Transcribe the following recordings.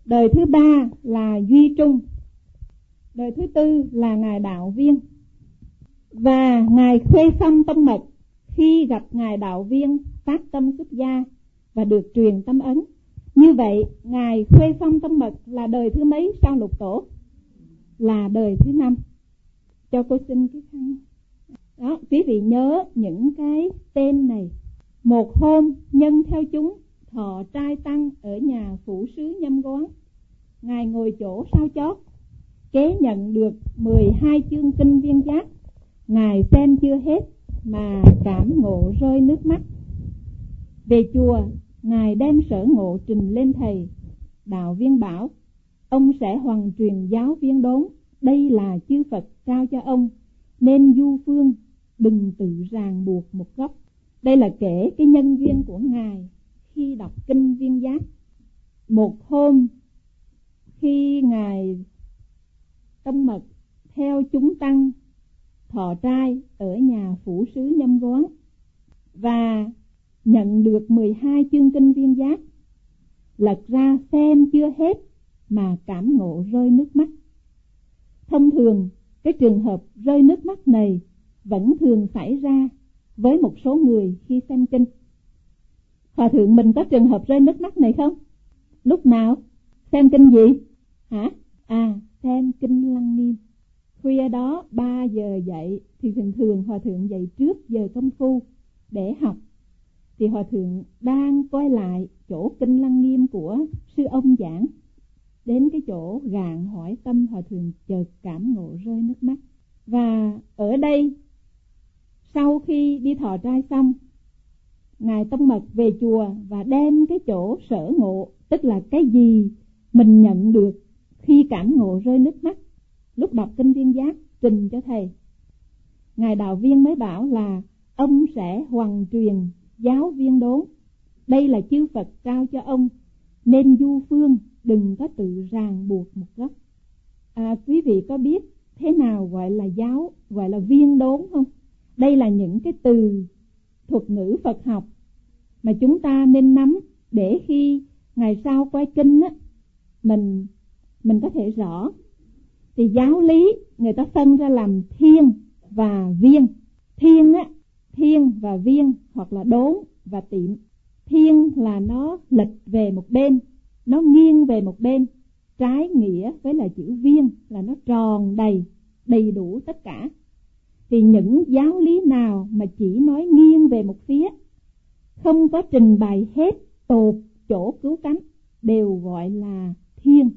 Đời thứ ba là Duy Trung. Đời thứ tư là Ngài Đạo Viên. Và Ngài Khuê Phong Tông Mật khi gặp Ngài Đạo Viên phát tâm xuất gia và được truyền tâm ấn. Như vậy Ngài Khuê Phong Tông Mật là đời thứ mấy sau Lục Tổ? Là đời thứ 5. Cho cô xin cái khăn. Đó, quý vị nhớ những cái tên này. Một hôm nhân theo chúng thọ trai tăng ở nhà phủ sứ Nhâm Quán. Ngài ngồi chỗ sau chót, kế nhận được 12 chương kinh viên giác. Ngài xem chưa hết mà cảm ngộ rơi nước mắt. Về chùa, Ngài đem sở ngộ trình lên thầy. Đạo Viên bảo, ông sẽ hoằng truyền giáo Viên Đốn. Đây là chư Phật trao cho ông, nên du phương, đừng tự ràng buộc một góc. Đây là kể cái nhân duyên của Ngài khi đọc kinh viên giác. Một hôm, khi Ngài Tông Mật theo chúng tăng thọ trai ở nhà phủ sứ Nhâm Quán và nhận được 12 chương kinh viên giác, lật ra xem chưa hết mà cảm ngộ rơi nước mắt. Thông thường, cái trường hợp rơi nước mắt này vẫn thường xảy ra với một số người khi xem kinh. Hòa thượng mình có trường hợp rơi nước mắt này không? Lúc nào? Xem kinh gì? Hả? Xem kinh Lăng Nghiêm. Khuya đó 3 giờ dậy thì thường Hòa thượng dậy trước giờ công phu để học. Thì Hòa thượng đang quay lại chỗ kinh Lăng Nghiêm của sư ông giảng. Đến cái chỗ gạn hỏi tâm, Hòa thượng chợt cảm ngộ rơi nước mắt. Và ở đây, sau khi đi thọ trai xong, Ngài Tông Mật về chùa và đem cái chỗ sở ngộ, tức là cái gì mình nhận được khi cảm ngộ rơi nước mắt lúc đọc kinh viên giác, trình cho thầy. Ngài Đạo Viên mới bảo là ông sẽ hoằng truyền giáo Viên Đốn. Đây là chư Phật trao cho ông, nên du phương, đừng có tự ràng buộc một góc. Quý vị có biết thế nào gọi là giáo, gọi là Viên Đốn không? Đây là những cái từ thuật ngữ Phật học mà chúng ta nên nắm để khi ngày sau quay kinh á, mình có thể rõ. Thì giáo lý người ta phân ra làm thiên và viên. Thiên và viên, hoặc là đốn và tiệm. Thiên là nó lệch về một bên, nó nghiêng về một bên, trái nghĩa với là chữ viên là nó tròn đầy đủ tất cả. Thì những giáo lý nào mà chỉ nói nghiêng về một phía, không có trình bày hết tột chỗ cứu cánh, đều gọi là thiên.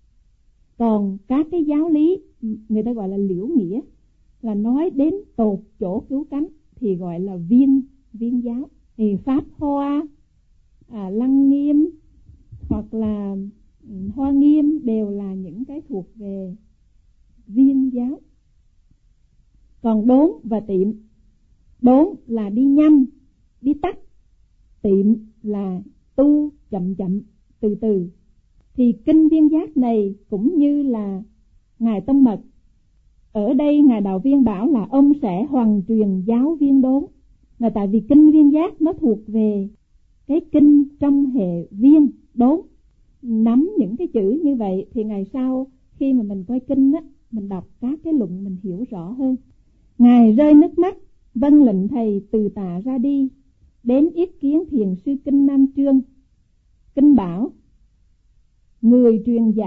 Còn các cái giáo lý người ta gọi là liễu nghĩa, là nói đến tột chỗ cứu cánh, thì gọi là viên giáo. Thì Pháp Hoa, Lăng Nghiêm hoặc là Hoa Nghiêm đều là những cái thuộc về viên giáo. Còn đốn và tiệm, đốn là đi nhanh, đi tắt, tiệm là tu chậm từ từ. Thì kinh viên giác này cũng như là Ngài Tông Mật, ở đây Ngài Đạo Viên bảo là ông sẽ hoằng truyền giáo Viên Đốn, là tại vì kinh viên giác nó thuộc về cái kinh trong hệ viên đốn. Nắm những cái chữ như vậy thì ngày sau khi mà mình coi kinh á, mình đọc các cái luận mình hiểu rõ hơn. Ngài rơi nước mắt, vâng lệnh thầy từ tạ ra đi, đến yết kiến thiền sư kinh Nam Trương. Kinh bảo, người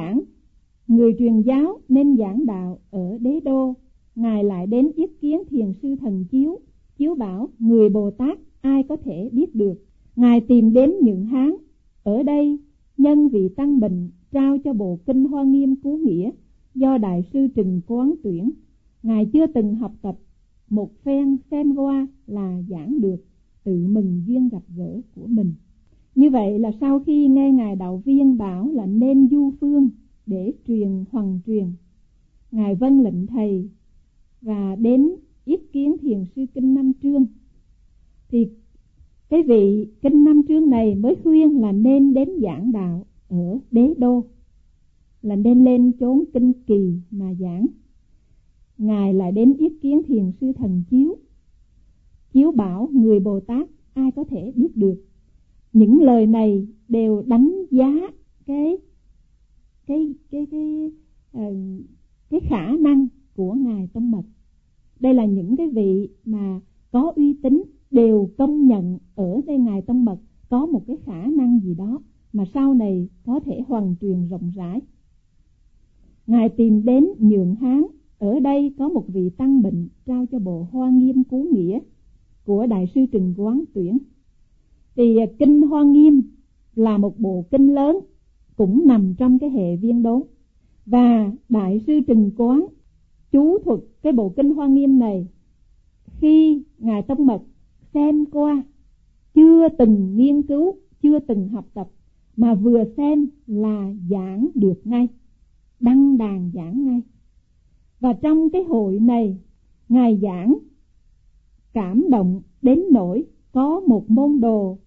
truyền giáo nên giảng đạo ở Đế Đô. Ngài lại đến yết kiến thiền sư Thần Chiếu. Chiếu bảo, người Bồ Tát ai có thể biết được. Ngài tìm đến Nhượng Hán. Ở đây nhân vị tăng bệnh trao cho bộ kinh Hoa Nghiêm Cứu Nghĩa do Đại sư Trừng Quán tuyển. Ngài chưa từng học tập, một phen xem qua là giảng được, tự mừng duyên gặp gỡ của mình. Như vậy là sau khi nghe Ngài Đạo Viên bảo là nên du phương để hoằng truyền, Ngài vâng lệnh thầy và đến yết kiến thiền sư kinh Nam Trương. Thì cái vị kinh Nam Trương này mới khuyên là nên đến giảng đạo ở Đế Đô, là nên lên chốn Kinh Kỳ mà giảng. Ngài lại đến yết kiến thiền sư Thần Chiếu. Chiếu bảo, người Bồ Tát ai có thể biết được. Những lời này đều đánh giá cái Đây là những cái vị mà có uy tín, đều công nhận ở đây Ngài Tông Mật có một cái khả năng gì đó mà sau này có thể hoằng truyền rộng rãi. Ngài tìm đến Nhượng Hán, ở đây có một vị tăng bệnh, trao cho bộ Hoa Nghiêm Cứu Nghĩa của Đại sư Trừng Quán tuyển. Thì kinh Hoa Nghiêm là một bộ kinh lớn, cũng nằm trong cái hệ Viên Đốn. Và Đại sư Trừng Quán chú thuật cái bộ kinh Hoa Nghiêm này, khi Ngài Tông Mật xem qua, chưa từng nghiên cứu, chưa từng học tập, mà vừa xem là giảng được ngay, đăng đàn giảng ngay. Và trong cái hội này, Ngài giảng cảm động đến nỗi có một môn đồ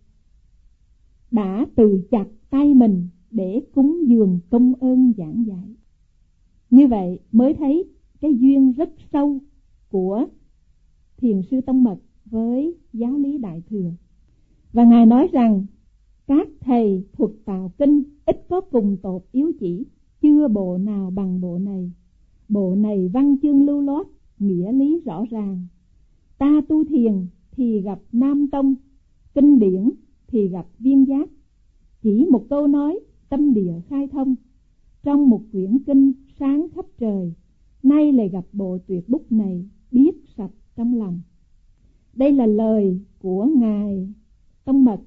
đã tự chặt tay mình để cúng dường công ơn giảng dạy. Như vậy mới thấy cái duyên rất sâu của Thiền sư Tông Mật với giáo lý Đại Thừa. Và Ngài nói rằng các thầy thuật tạo kinh ít có cùng tột yếu chỉ, chưa bộ nào bằng bộ này. Bộ này văn chương lưu loát, nghĩa lý rõ ràng. Ta tu thiền thì gặp Nam Tông, kinh điển thì gặp Viên Giác. Chỉ một câu nói tâm địa khai thông, trong một quyển kinh sáng khắp trời, nay lại gặp bộ tuyệt bút này, biết sạch trong lòng. Đây là lời của Ngài Tông Mật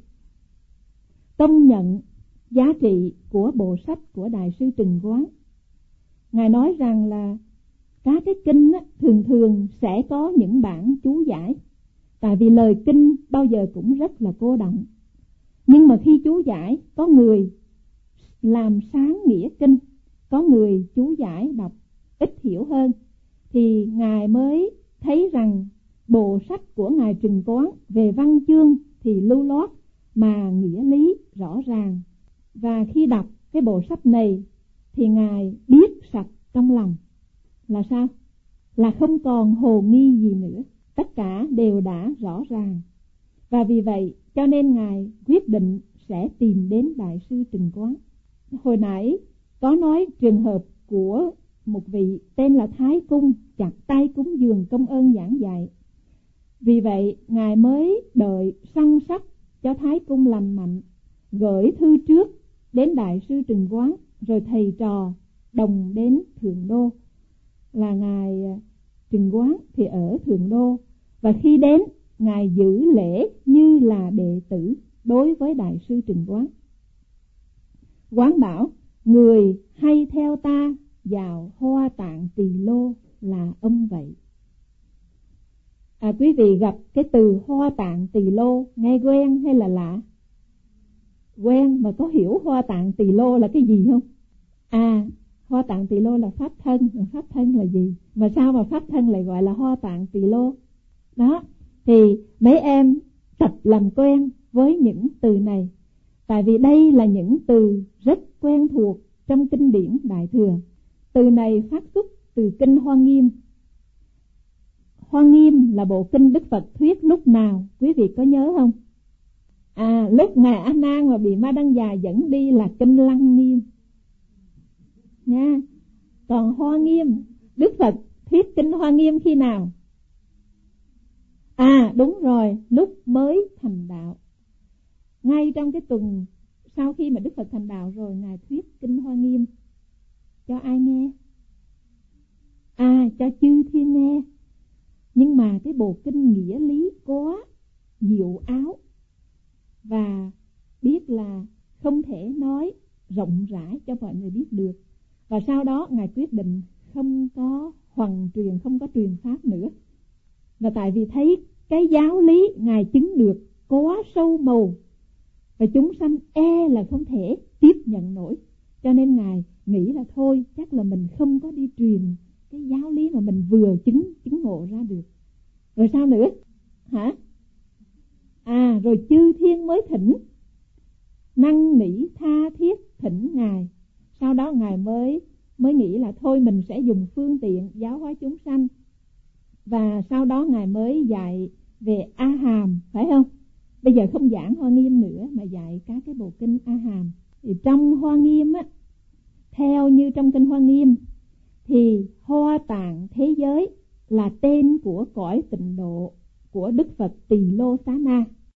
công nhận giá trị của bộ sách của Đại sư Trừng Quán. Ngài nói rằng là các cái kinh thường thường sẽ có những bản chú giải, tại vì lời kinh bao giờ cũng rất là cô đọng. Nhưng mà khi chú giải, có người làm sáng nghĩa kinh, có người chú giải đọc ít hiểu hơn, thì Ngài mới thấy rằng bộ sách của Ngài Trừng Quán về văn chương thì lưu loát mà nghĩa lý rõ ràng. Và khi đọc cái bộ sách này thì Ngài biết sạch trong lòng. Là sao? Là không còn hồ nghi gì nữa, tất cả đều đã rõ ràng. Và vì vậy cho nên Ngài quyết định sẽ tìm đến Đại sư Trừng Quán. Hồi nãy có nói trường hợp của một vị tên là Thái Cung chặt tay cúng dường công ơn giảng dạy. Vì vậy Ngài mới đợi săn sóc cho Thái Cung lành mạnh, gửi thư trước đến Đại sư Trừng Quán, rồi thầy trò đồng đến Thượng Đô. Là Ngài Trừng Quán thì ở Thượng Đô, và khi đến Ngài giữ lễ như là đệ tử đối với Đại sư Trừng Quán. Quán bảo: người hay theo ta vào Hoa Tạng Tỳ Lô là ông vậy. Quý vị gặp cái từ Hoa Tạng Tỳ Lô nghe quen hay là lạ? Quen, mà có hiểu Hoa Tạng Tỳ Lô là cái gì không? Hoa Tạng Tỳ Lô là pháp thân. Pháp thân là gì? Mà sao mà pháp thân lại gọi là Hoa Tạng Tỳ Lô? Đó, thì mấy em tập làm quen với những từ này, tại vì đây là những từ rất quen thuộc trong kinh điển Đại Thừa. Từ này phát xuất từ kinh Hoa Nghiêm. Hoa Nghiêm là bộ kinh Đức Phật thuyết lúc nào? Quý vị có nhớ không? Lúc Ngài A Nan mà bị Ma Đăng Già dẫn đi là kinh Lăng Nghiêm nha. Còn Hoa Nghiêm, Đức Phật thuyết kinh Hoa Nghiêm khi nào? Đúng rồi, lúc mới thành đạo. Ngay trong cái tuần sau khi mà Đức Phật thành đạo rồi, Ngài thuyết kinh Hoa Nghiêm cho ai nghe? Cho chư thiên nghe. Nhưng mà cái bộ kinh nghĩa lý quá diệu áo, và biết là không thể nói rộng rãi cho mọi người biết được. Và sau đó Ngài quyết định không có hoằng truyền, không có truyền pháp nữa. Và tại vì thấy cái giáo lý Ngài chứng được quá sâu màu, và chúng sanh là không thể tiếp nhận nổi, cho nên Ngài nghĩ là thôi, chắc là mình không có đi truyền cái giáo lý mà mình vừa chứng ngộ ra được. Rồi sao nữa? Rồi chư thiên mới thỉnh, năn nỉ tha thiết thỉnh Ngài. Sau đó Ngài mới nghĩ là thôi mình sẽ dùng phương tiện giáo hóa chúng sanh. Và sau đó Ngài mới dạy về A Hàm, phải không? Bây giờ không giảng Hoa Nghiêm nữa mà dạy các cái bộ kinh A Hàm. Thì trong Hoa Nghiêm theo như trong kinh Hoa Nghiêm thì Hoa Tạng thế giới là tên của cõi tịnh độ của Đức Phật Tỳ Lô Xá Na.